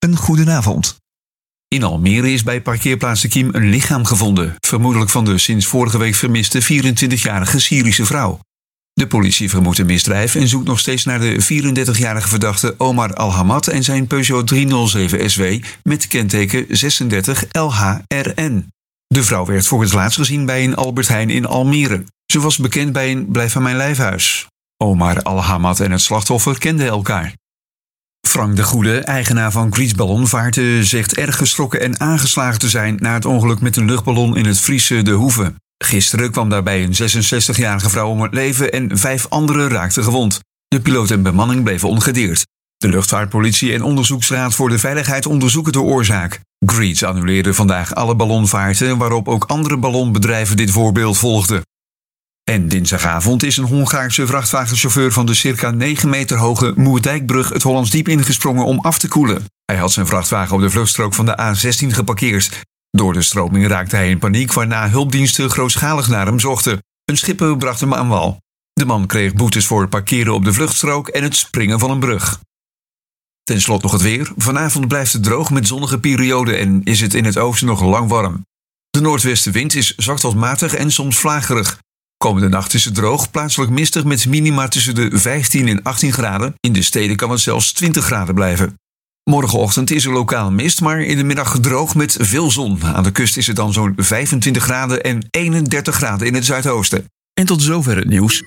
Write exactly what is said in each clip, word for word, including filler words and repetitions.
Een goedenavond. In Almere is bij parkeerplaats De Kiem een lichaam gevonden, vermoedelijk van de sinds vorige week vermiste vierentwintigjarige Syrische vrouw. De politie vermoedt een misdrijf en zoekt nog steeds naar de vierendertigjarige verdachte Omar Al-Hamad en zijn Peugeot driehonderdzeven S W met kenteken zesendertig L H R N. De vrouw werd voor het laatst gezien bij een Albert Heijn in Almere. Ze was bekend bij een Blijf aan mijn lijfhuis. Omar Al-Hamad en het slachtoffer kenden elkaar. Frank de Goede, eigenaar van Greets Ballonvaarten, zegt erg geschrokken en aangeslagen te zijn na het ongeluk met een luchtballon in het Friese De Hoeve. Gisteren kwam daarbij een zesenzestigjarige vrouw om het leven en vijf anderen raakten gewond. De piloot en bemanning bleven ongedeerd. De luchtvaartpolitie en onderzoeksraad voor de veiligheid onderzoeken de oorzaak. Greets annuleerde vandaag alle ballonvaarten, waarop ook andere ballonbedrijven dit voorbeeld volgden. En dinsdagavond is een Hongaarse vrachtwagenchauffeur van de circa negen meter hoge Moerdijkbrug het Hollands Diep ingesprongen om af te koelen. Hij had zijn vrachtwagen op de vluchtstrook van de A zestien geparkeerd. Door de stroming raakte hij in paniek, waarna hulpdiensten grootschalig naar hem zochten. Een schipper bracht hem aan wal. De man kreeg boetes voor het parkeren op de vluchtstrook en het springen van een brug. Ten slotte nog het weer. Vanavond blijft het droog met zonnige perioden en is het in het oosten nog lang warm. De noordwestenwind is zwak tot matig en soms vlagerig. Komende nacht is het droog, plaatselijk mistig met minima tussen de vijftien en achttien graden. In de steden kan het zelfs twintig graden blijven. Morgenochtend is er lokaal mist, maar in de middag droog met veel zon. Aan de kust is het dan zo'n vijfentwintig graden en eenendertig graden in het zuidoosten. En tot zover het nieuws.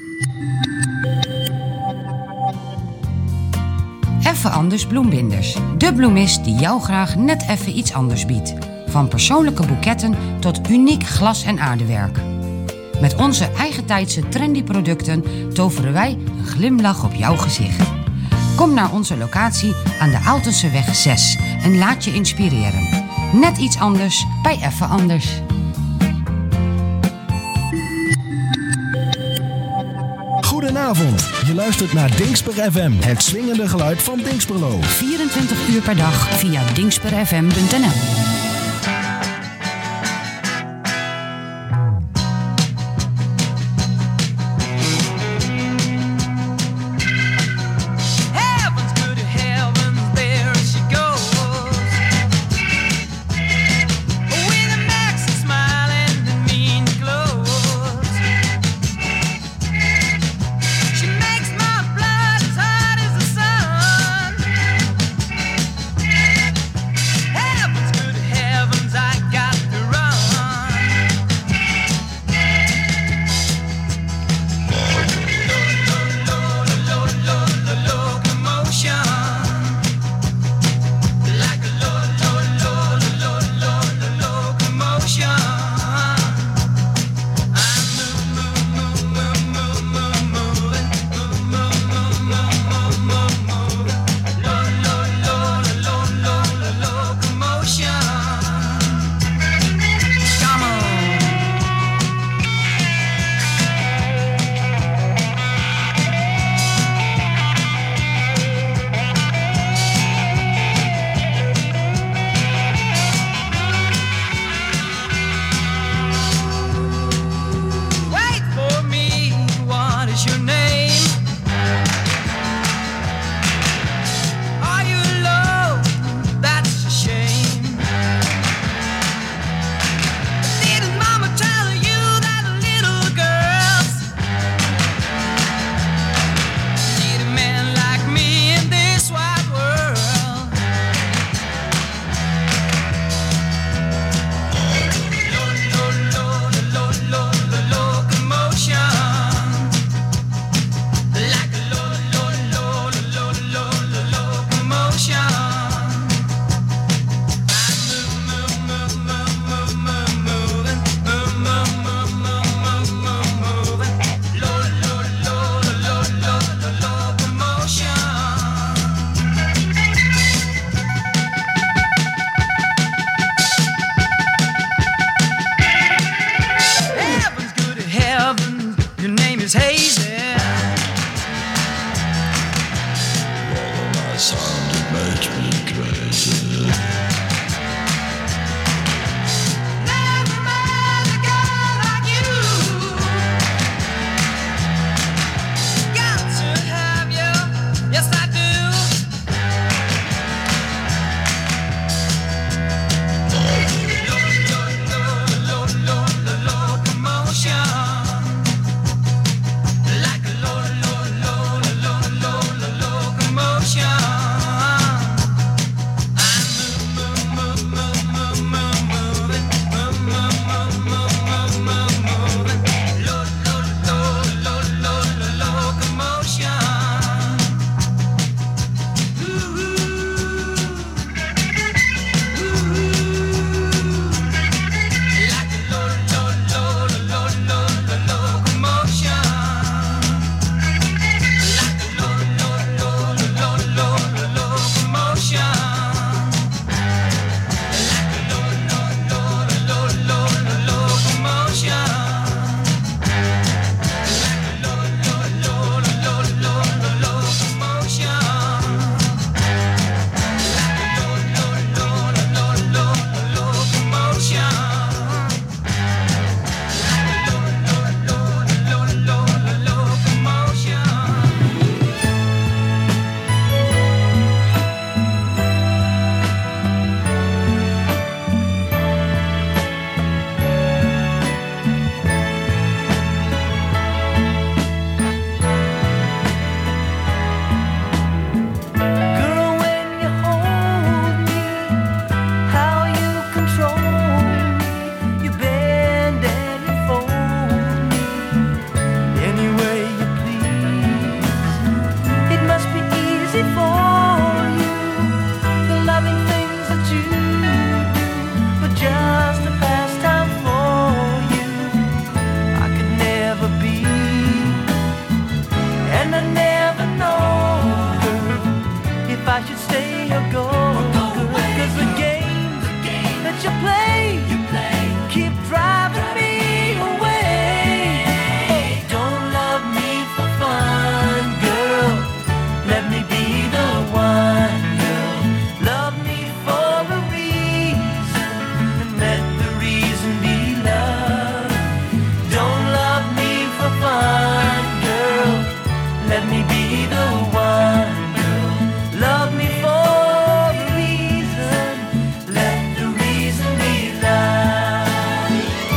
Even Anders Bloembinders. De bloemist die jou graag net even iets anders biedt. Van persoonlijke boeketten tot uniek glas- en aardewerk. Met onze eigentijdse trendy producten toveren wij een glimlach op jouw gezicht. Kom naar onze locatie aan de Aaltenseweg zes en laat je inspireren. Net iets anders bij Even Anders. Goedenavond, je luistert naar Dingsper F M, het swingende geluid van Dingsperlo. vierentwintig uur per dag via dingsper f m punt n l. Heaven's good that you do were just a pastime for you. I could never be, and I never know, girl, if I should stay or go. Cause the games that you play, you play keep driving me away. Oh, don't love me for fun, girl. Let me be the one, girl. Love me for a reason, and let the reason be love. Don't love me for fun, girl. Let me be the one, girl. Love me for a reason, let the reason be love.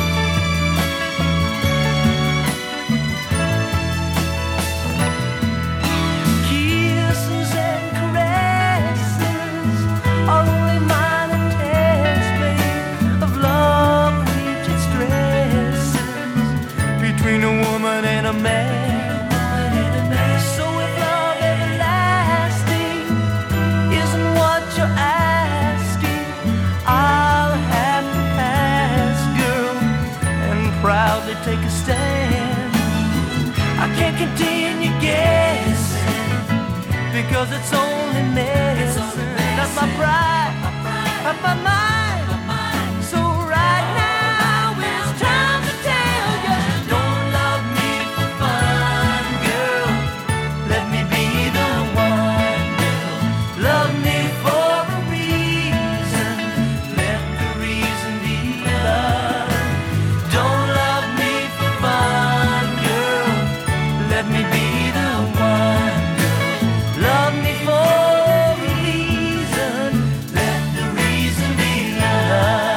Kisses and caresses are only minor tests, babe, of love which it stresses between a woman and a man. So if love everlasting isn't what you're asking, I'll have to pass, girl, and proudly take a stand. I can't continue guessing, because it's only medicine. That's my pride, that's my mind. So right now it's time to tell you, don't love me for fun, girl. Let me be the one, girl. Love me for a reason, let the reason be love. Don't love me for fun, girl. Let me be the one, girl. Love me for a reason, let the reason be love.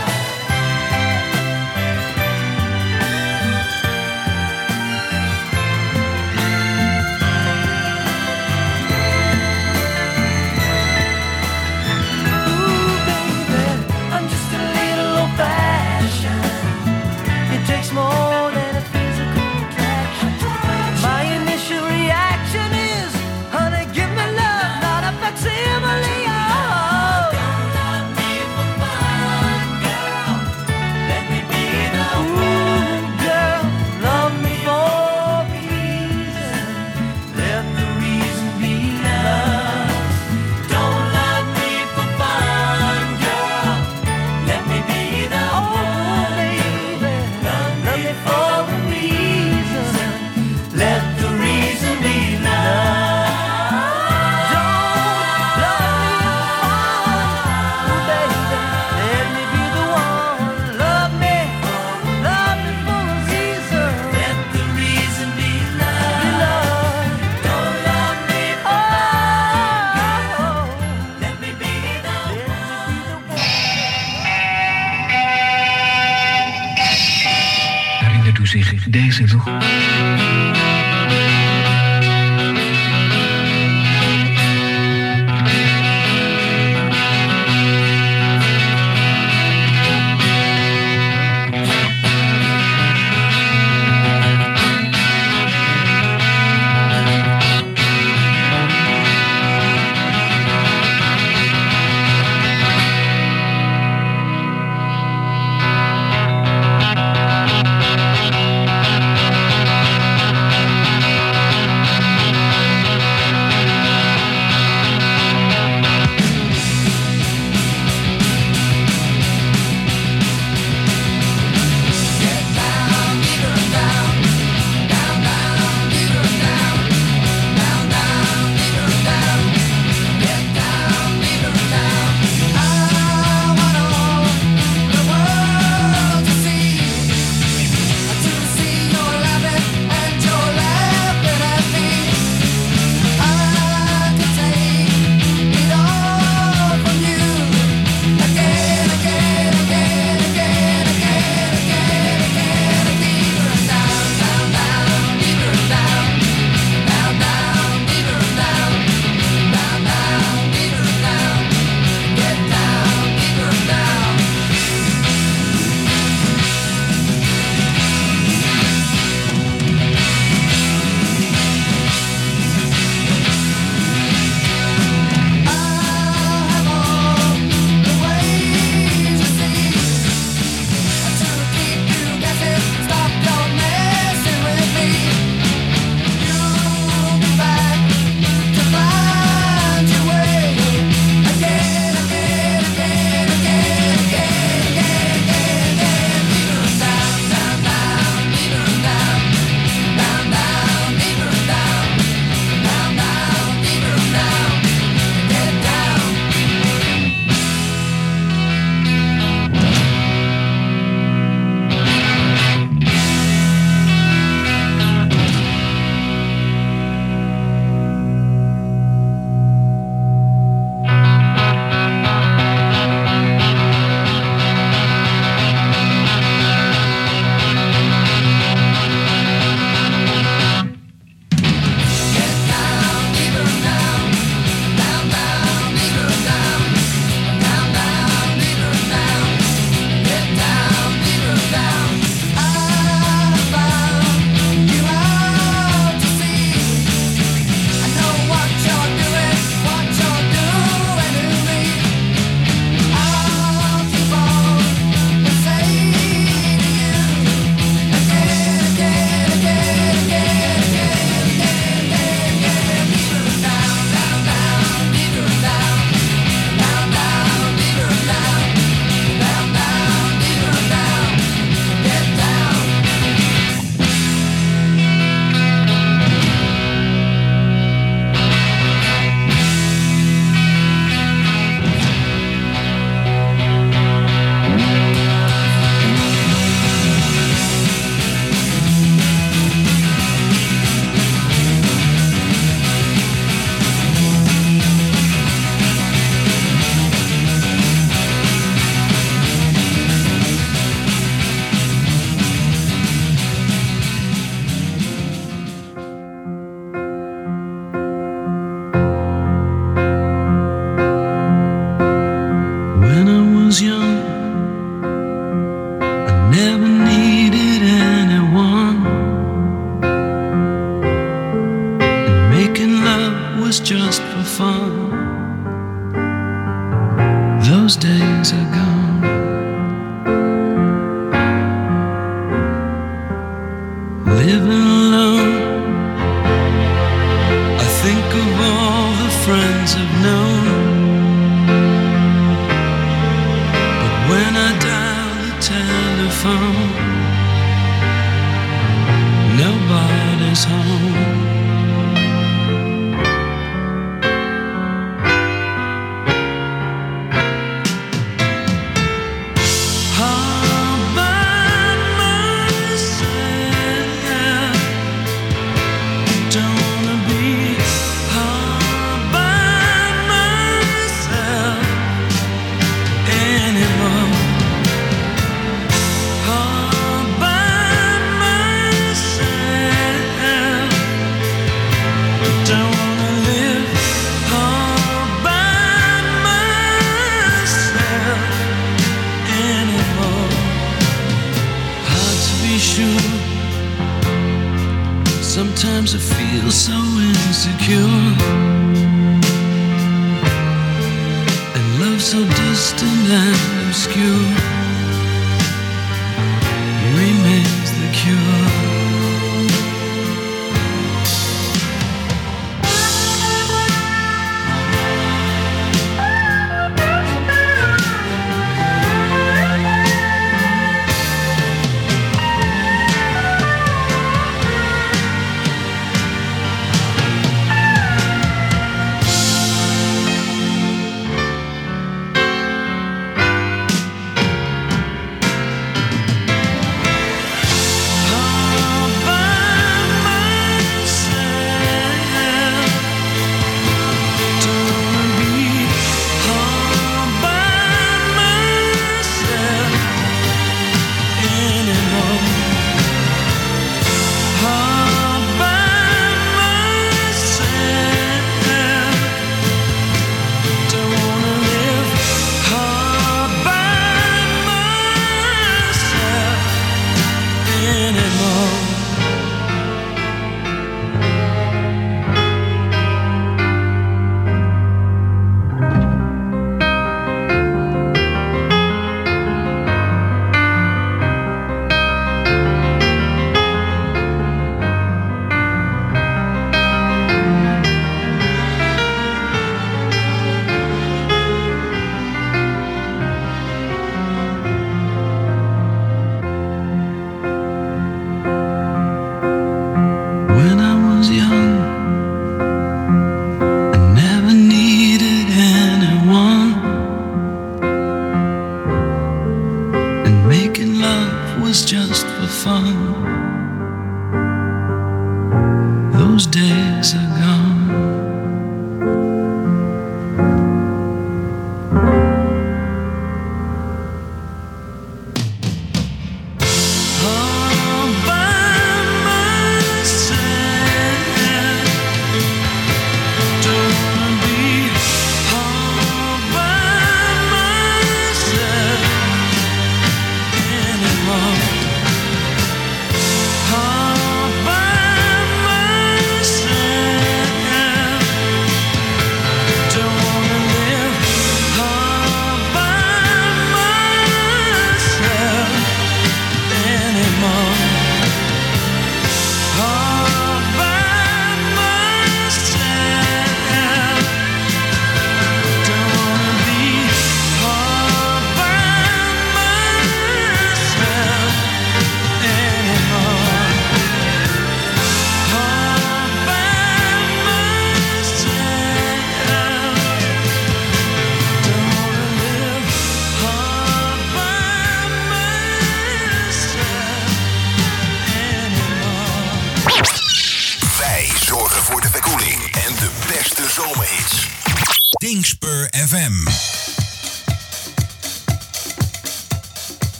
Ooh, baby, I'm just a little old-fashioned. It takes more than a physical attraction. My initial reaction is, honey, give me love, not a facsimile. Oh, don't love me for fun, girl. Let me be the one, girl. Love me for a reason, let the reason be love. Don't love me for fun, girl. Let me be the one, baby. Love me for a reason, let the reason be love. Don't love me for fun, baby. Let me be the one. Love me, love me for a reason, let the reason be love. Don't love me for fun, girl. Let me be the one. Herinnert u zich deze nog? those days are gone. Living alone, I think of all the friends I've known. But when I dial the telephone, nobody's home. Sometimes I feel so insecure, and love so distant and obscure remains the cure. Oh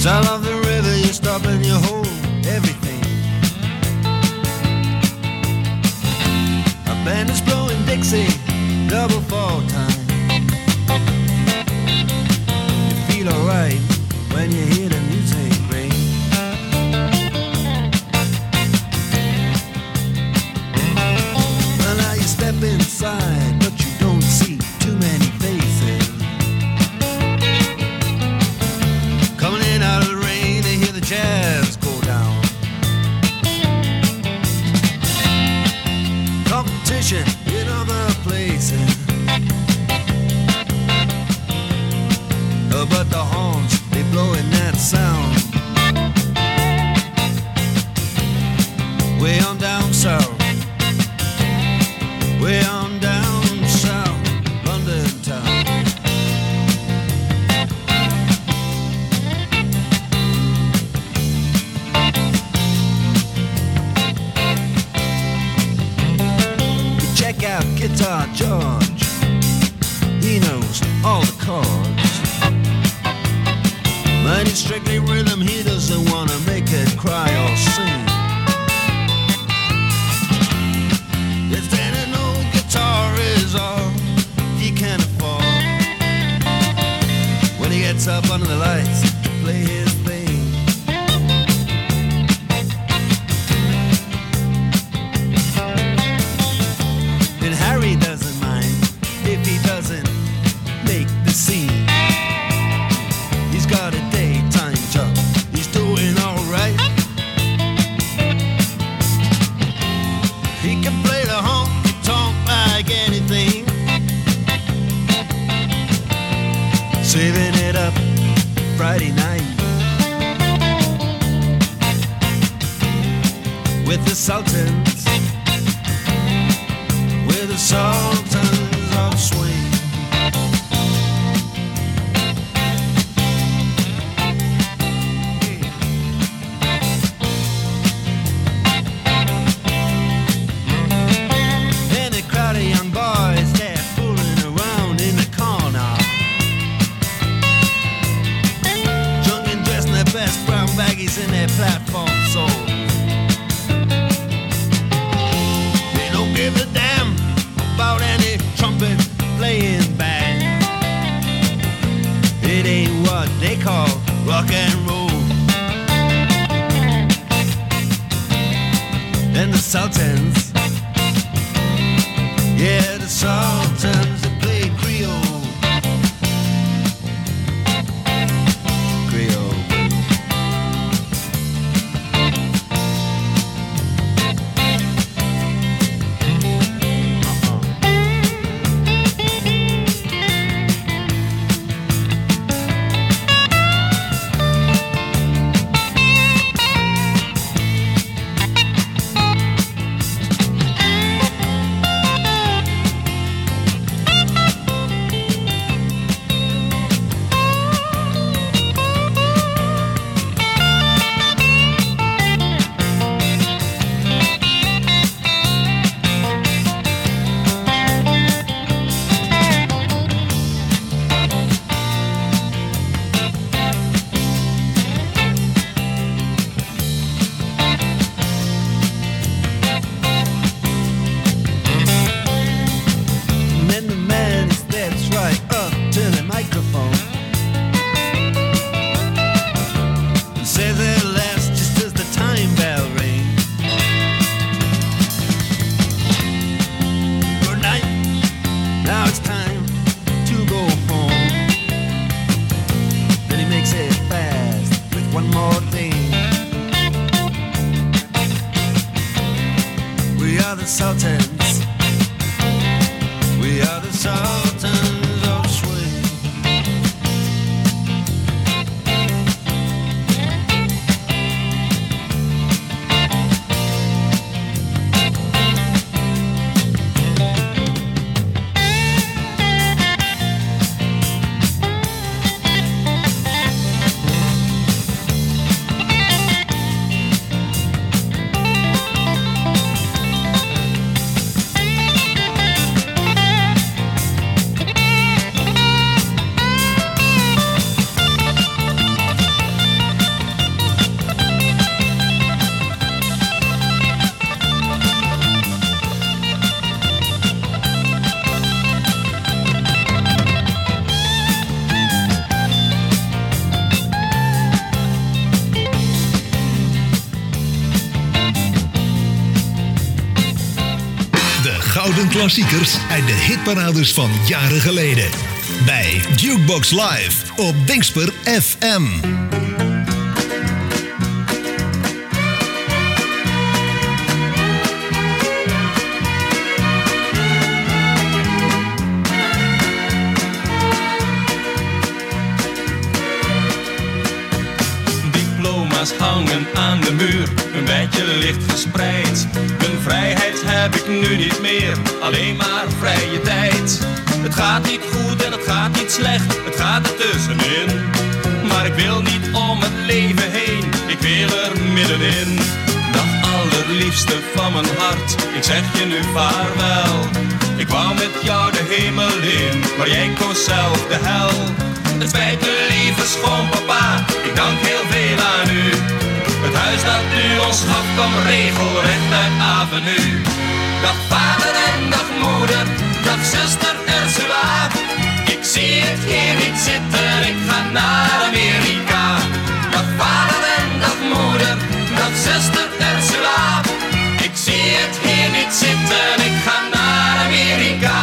Sound of the river, you stop and you hold everything. A band is blowing Dixie, double fall time. You feel alright when you hear the music ring. Well, now you step inside, but you don't see too many faces. Coming in out of the rain, they hear the jazz go down. Competition in other places, uh, but the horns, they blowing that sound. Way on down south, way on down south, London town. You check out Guitar George, he knows all the chords. But it's strictly rhythm, he doesn't wanna make it cry or sing. If then an old guitar is all he can afford, when he gets up under the lights to play his thing. And Harry doesn't mind if he doesn't make the scene. He's got a daytime job, he's doing alright. He can play the honky-tonk like anything, saving it up Friday night with the Sultans, with the Sultans of Swing. And a crowd of young boys, they're fooling around in the corner, drunk and dressed in their best brown baggies in their platform soles. They don't give a damn about any trumpet playing band. It ain't what they call rock and roll. And the Sultans, yeah, the Sultans, they play Creole. Creole. And then the man steps right up to the microphone and says at last, just as the time bell rings, good night, now it's time to go home. Then he makes it fast with one more thing. We are the Sultans, we are the Sultans of Swing. klassiekers uit de hitparades van jaren geleden. Bij Jukebox Live op Dingsper F M. Hangen aan de muur, een beetje licht verspreid. Een vrijheid heb ik nu niet meer, alleen maar vrije tijd. Het gaat niet goed en het gaat niet slecht, het gaat er tussenin. Maar ik wil niet om het leven heen, ik wil er middenin. Dag allerliefste van mijn hart, ik zeg je nu vaarwel. Ik wou met jou de hemel in, maar jij koos zelf de hel. Het spijt me lieve schoonpapa, ik dank heel veel aan u. Het huis dat u ons gaf kwam regelrecht uit Avenue. Dag vader en dag moeder, dag zuster Ursula. Ik zie het hier niet zitten, ik ga naar Amerika. Dag vader en dag moeder, dag zuster Ursula. Ik zie het hier niet zitten, ik ga naar Amerika.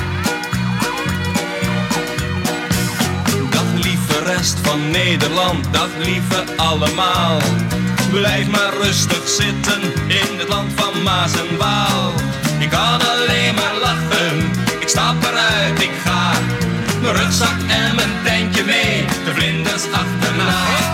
Rest van Nederland, dag lieve allemaal. Blijf maar rustig zitten in het land van Maas en Waal. Ik kan alleen maar lachen, ik stap eruit, ik ga. Mijn rugzak en mijn tentje mee, de vlinders achterna.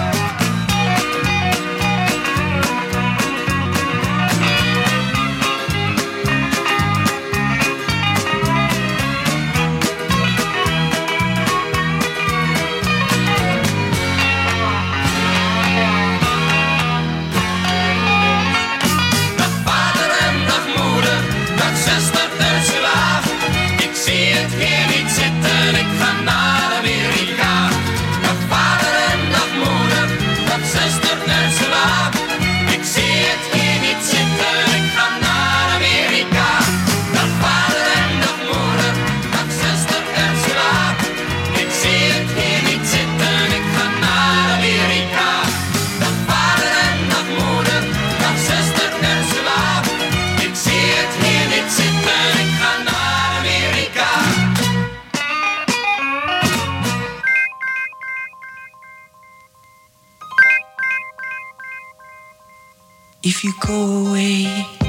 If you go away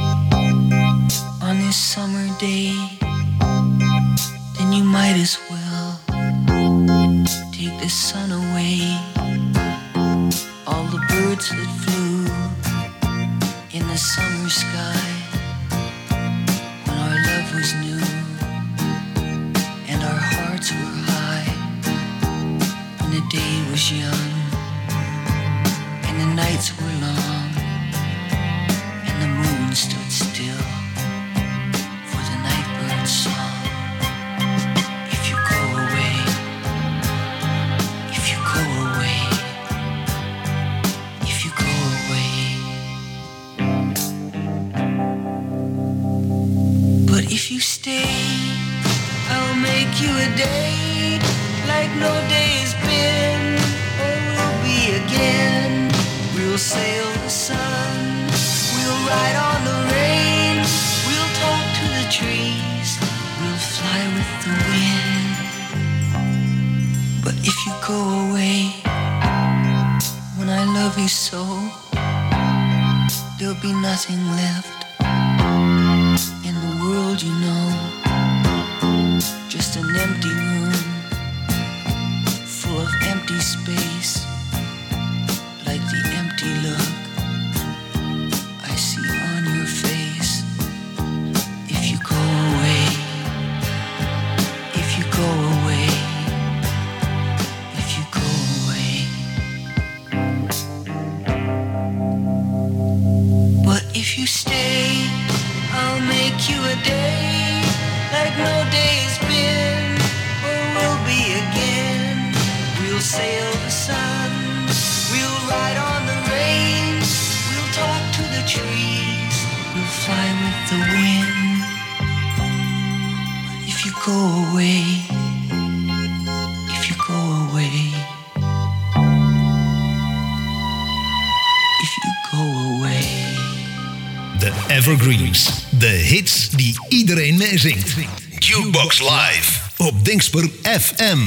on this summer day, then you might as well take the sun away. All the birds that flew in the summer sky when our love was new and our hearts were high, when the day was young and the nights were long. The moon stood still for the nightbird's song. If you go away, if you go away, if you go away. But if you stay, I'll make you a day like no day's been or will be again. We'll sail the sun, we'll ride on the rain, we'll talk to the trees, we'll fly with the wind. But if you go away, when I love you so, there'll be nothing left in the world, you know. Just an empty room full of empty space, like the empty look I see on your face. If you go away, if you go away, if you go away. But if you stay, I'll make you a day like no day's been or will be again. We'll sail the sun, we'll ride on the rain, we'll talk to the trees, we'll fly with the wind. But if you go away, if you go away, if you go away. The Evergreens, De hits die iedereen meezingt. Jukebox Live op Dingsper F M.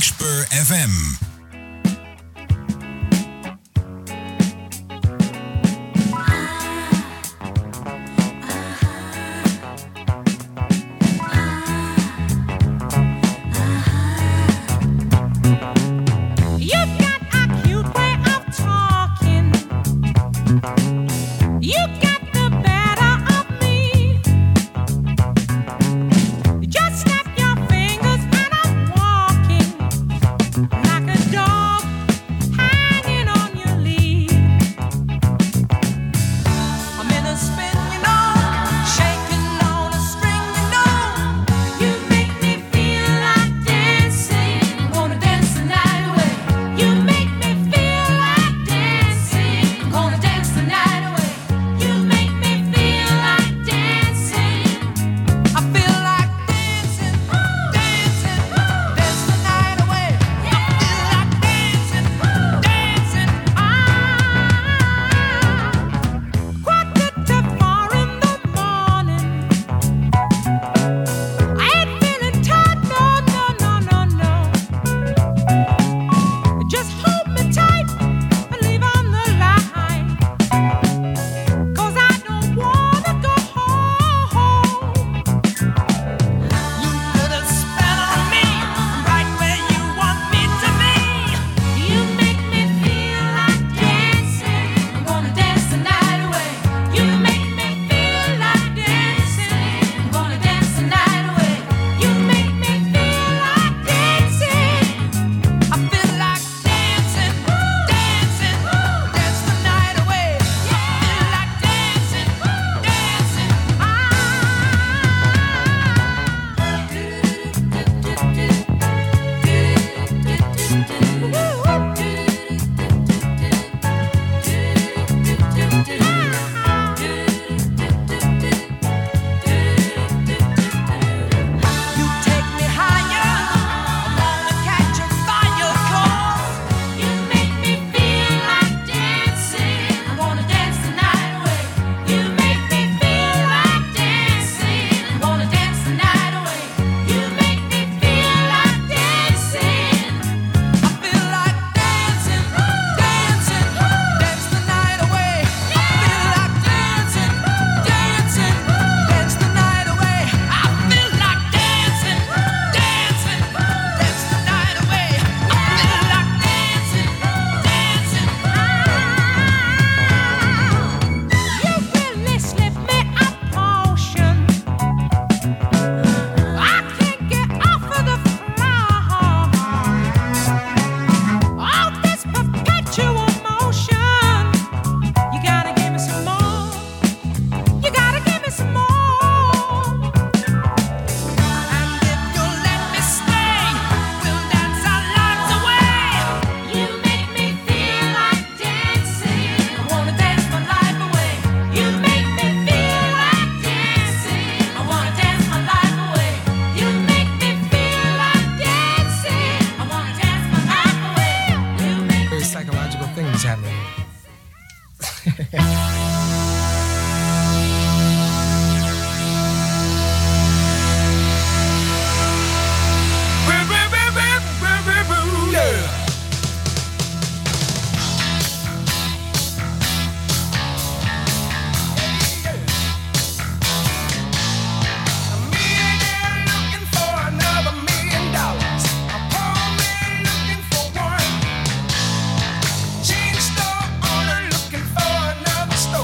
Dingspur F M. Store owner looking for another store.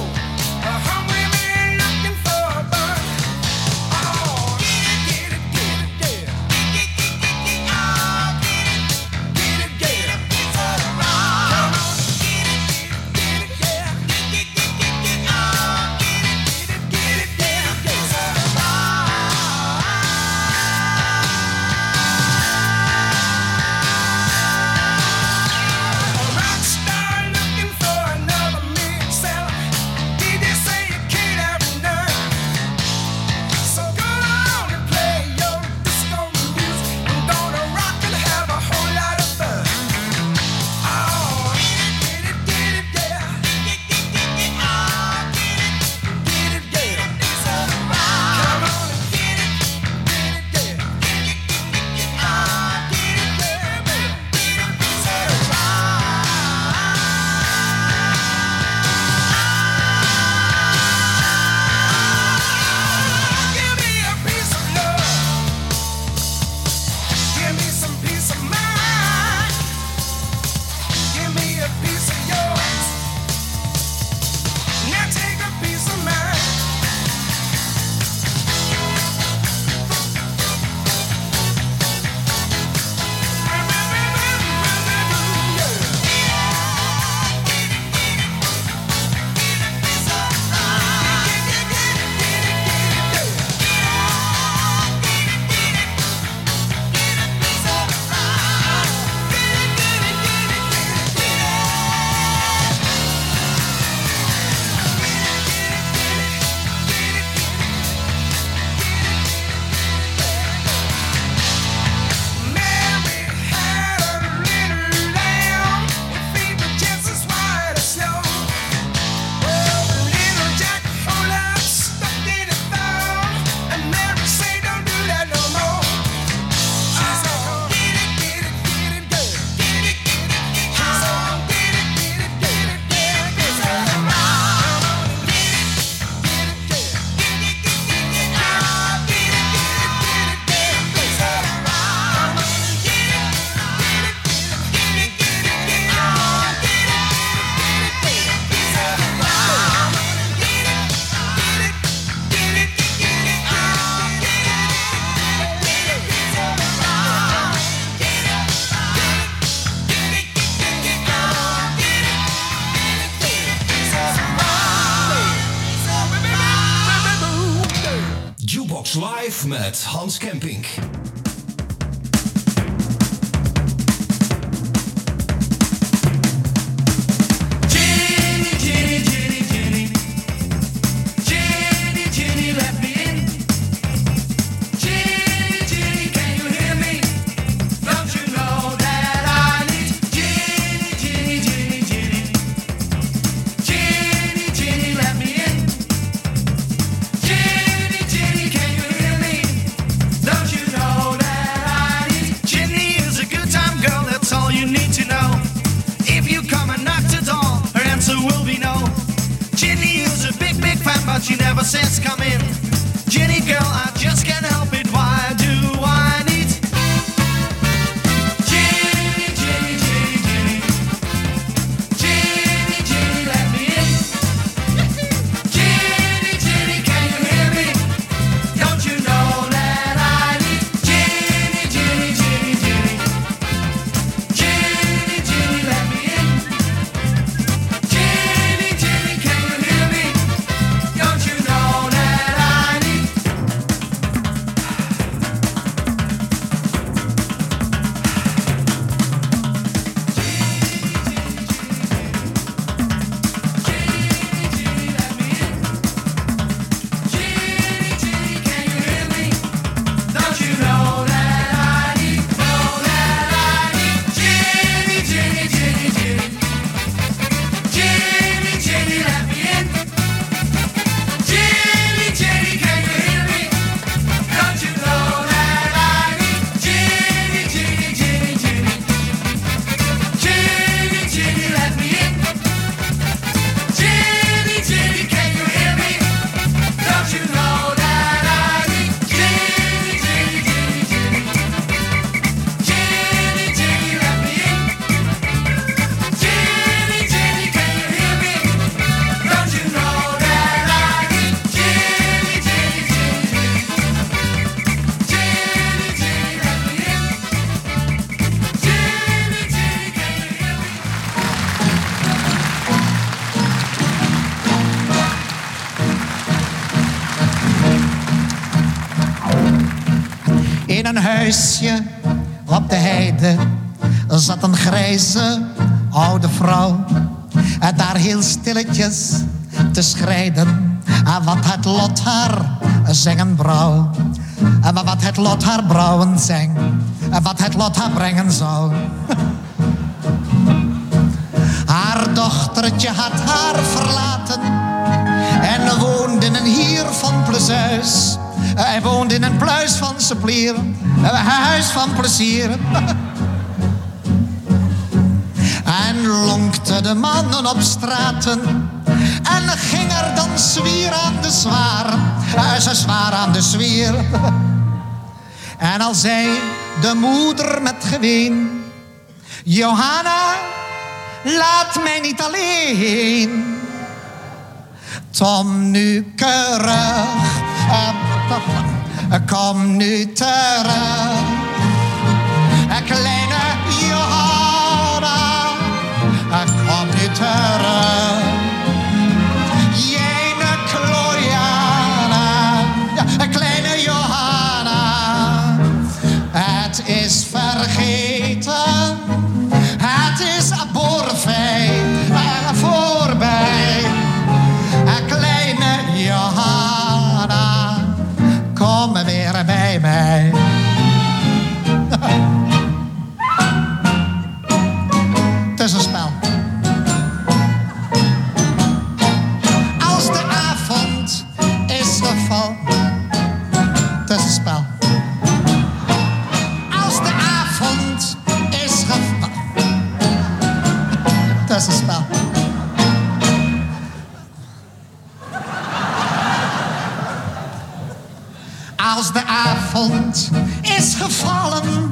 Jukebox Live met Hans Kempink. She never says come in. Jenny girl, I just can't help it. Why do I need Jenny, Jenny, Jenny, Jenny? Jenny, Jenny, let me in. Jenny, Jenny, can you hear me? Don't you know that I need Jenny, Jenny, Jenny, Jenny? Jenny, Jenny, let me in. Jenny, Jenny, can you hear me? Don't you know that I need In een huisje op de heide zat een grijze oude vrouw. En daar heel stilletjes te schrijden. En wat het lot haar zingen brouw. En wat het lot haar brouwen zeng. En wat het lot haar brengen zou. Haar dochtertje had haar verlaten. En woonde in een hier van Plezuis. Hij woonde in een pluis van Seplier, een huis van plezier. En lonkte de mannen op straten. En ging er dan zwier aan de zwaar. Ze zwaar aan de zwier. En al zei de moeder met geween: Johanna, laat mij niet alleen. Tom nu keurig. Kom nu terug, kleine Johanna, kom nu terug. Jene Klojana, kleine Johanna, het is vergeten, het is borfij, voorbij, kleine Johanna. Kom weer bij mij. Het is een spel. Als de avond is gevallen. Het is een spel. Als de avond is gevallen. Het is een spel. Als de avond is gevallen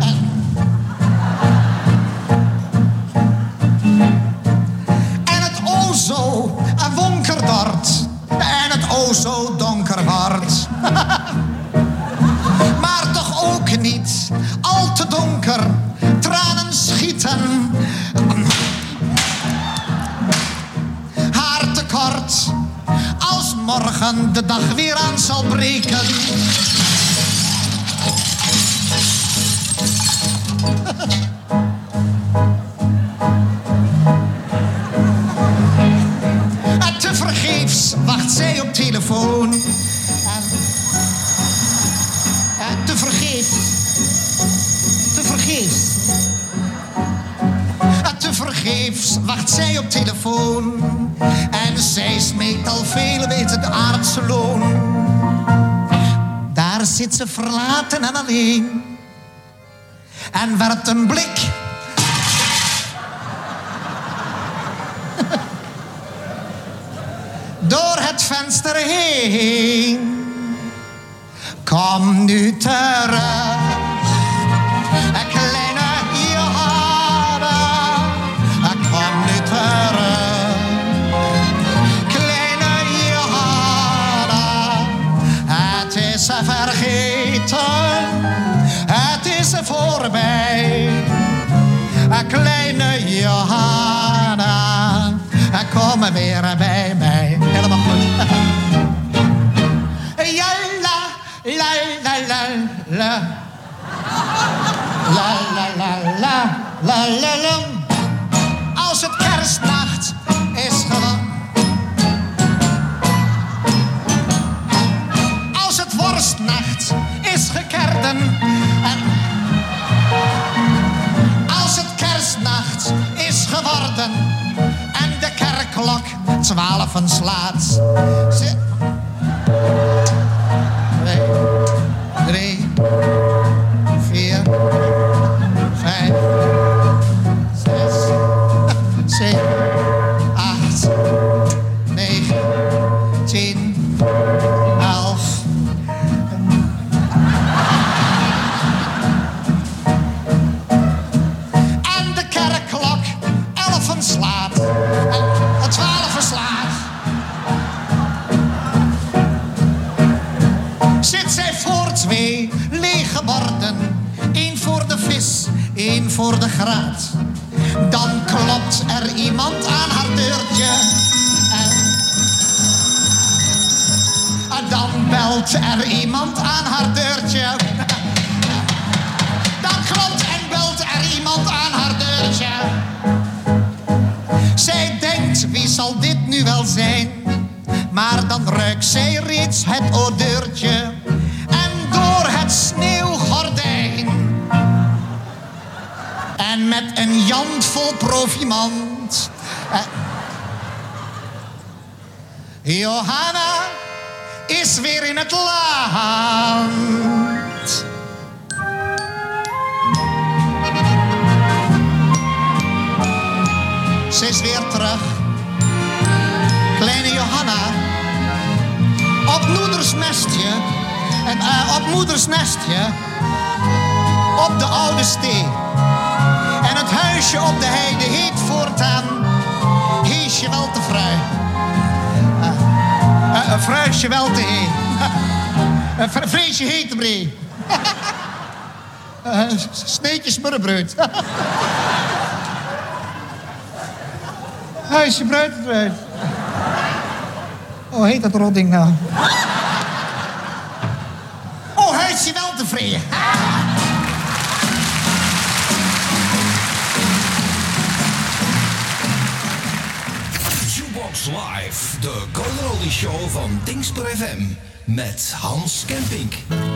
en het o zo donker wordt en het o zo donker wordt, maar toch ook niet al te donker, tranen schieten, haar tekort als morgen morgen de dag weer aan zal breken. En tevergeefs wacht zij op telefoon. En, en tevergeefs, tevergeefs. En tevergeefs wacht zij op telefoon. En zij smeekt al vele weten de aardse loon. Daar zit ze verlaten en alleen. En werpt een blik door het venster heen. Kom nu terug, een kleine Johanna. Kom nu terug, kleine Johanna. Het is vergeten, het is voorbij. Kleine Johanna, kom weer bij mij. Helemaal goed. Ja, la, la, la, la, la. La, la, la, la, la, la, la. Als het kerstnacht is geworden. Als het worstnacht is gekerden. En als het kerstnacht is geworden en de kerkklok twaalfen slaat. Ze... Twee, drie, vier, vijf, zes, zeven, acht, negen, tien, elf. Slaat. En twaalf slaat. Zit zij voor twee lege borden. Eén voor de vis, één voor de graat. Dan klopt er iemand aan haar deurtje. En, en dan belt er iemand aan haar deurtje. Dan klopt en belt er iemand aan haar deurtje. Zij denkt, wie zal dit nu wel zijn? Maar dan ruikt zij reeds het odeurtje. En door het sneeuwgordijn. En met een jand vol profimant. Eh. Johanna is weer in het land. Ze is weer terug. Kleine Johanna. Op moeders nestje. En, uh, op moeders nestje. Op de oude stee. En het huisje op de heide heet voortaan Heesje wel te vrij. Uh, uh, een fruisje wel te heen. Een vreesje hete bree. uh, sneetjes smurrebrood. Huisje bruid eruit. Oh, heet dat rotding nou? Oh, huisje wel tevreden. Jukebox Live, de Golden Oldie Show van Dingster F M met Hans Kempink.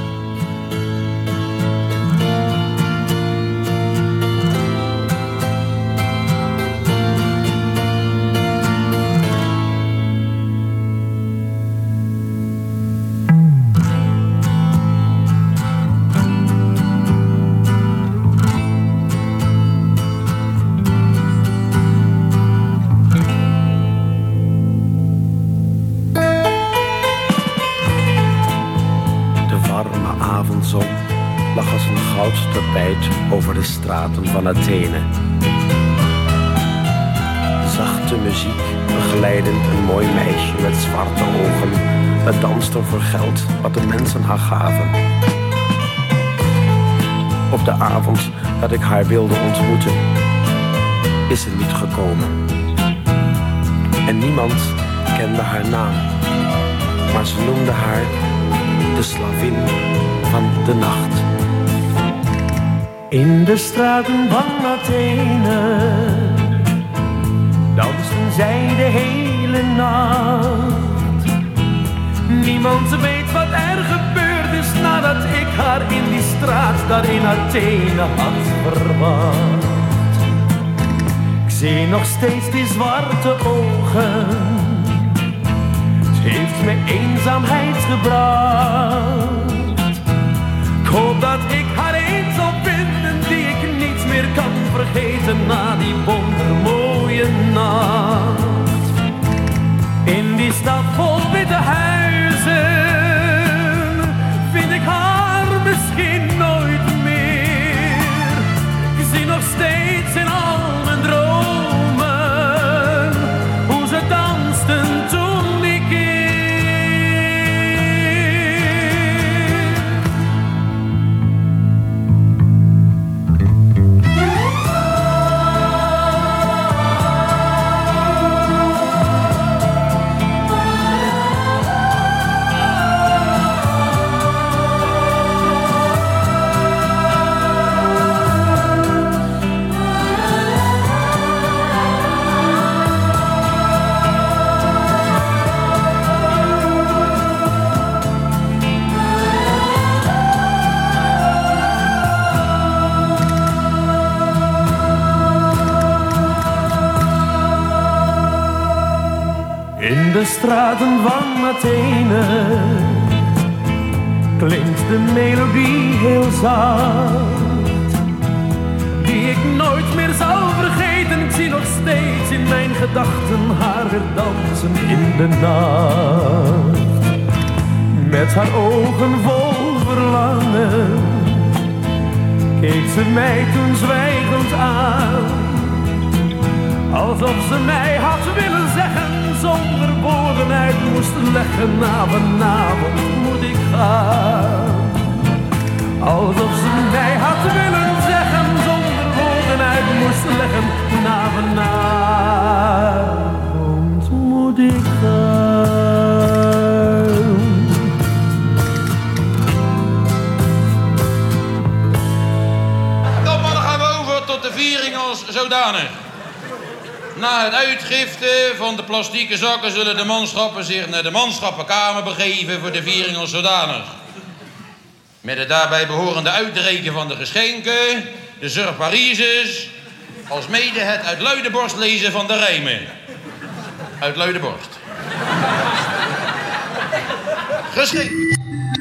lag als een goud tapijt over de straten van Athene. Zachte muziek, begeleidend een mooi meisje met zwarte ogen. Het danste voor geld wat de mensen haar gaven. Op de avond dat ik haar wilde ontmoeten, is ze niet gekomen. En niemand kende haar naam. maar ze noemde haar de slavin van de nacht. In de straten van Athene dansten zij de hele nacht. Niemand weet wat er gebeurd is nadat ik haar in die straat daar in Athene had verwacht. Ik zie nog steeds die zwarte ogen, het heeft me eenzaamheid gebracht. Ik hoop dat ik haar eens zal vinden die ik niet meer kan vergeten na die wondermooie nacht. In die stad vol witte huizen vind ik haar misschien nooit meer. Ik zie nog steeds in al mijn dromen hoe ze dansten toen die keer. In de straten van Athene klinkt de melodie heel zacht, die ik nooit meer zal vergeten. Ik zie nog steeds in mijn gedachten haar weer dansen in de nacht. Met haar ogen vol verlangen keek ze mij toen zwijgend aan, alsof ze mij had willen zeggen, zonder woorden uit moest leggen. Na vanavond moet ik gaan. Alsof ze mij had willen zeggen, zonder woorden uit moest leggen. Na vanavond moet ik gaan. Dan maar dan gaan we over tot de viering als zodanig. Na het uitgiften van de plastieke zakken zullen de manschappen zich naar de manschappenkamer begeven voor de viering als zodanig. Met het daarbij behorende uitreiken van de geschenken, de surparises, als mede het uit luide borst lezen van de rijmen. Uit luide borst. Geschenk.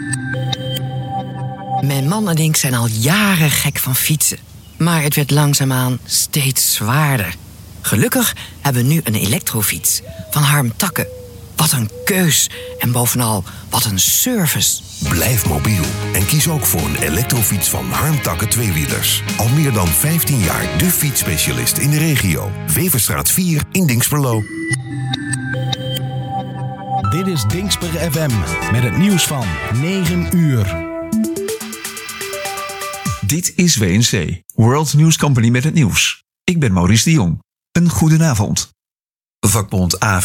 Mijn man en ik zijn al jaren gek van fietsen. Maar het werd langzaamaan steeds zwaarder. Gelukkig hebben we nu een elektrofiets van Harm Takke. Wat een keus en bovenal wat een service. Blijf mobiel en kies ook voor een elektrofiets van Harm Takke tweewielers. Al meer dan vijftien jaar de fietsspecialist in de regio. Weverstraat vier in Dinxperlo. Dit is Dinxper F M met het nieuws van negen uur. Dit is W N C, World News Company met het nieuws. Ik ben Maurice de Jong. Een goedenavond. Vakbond A V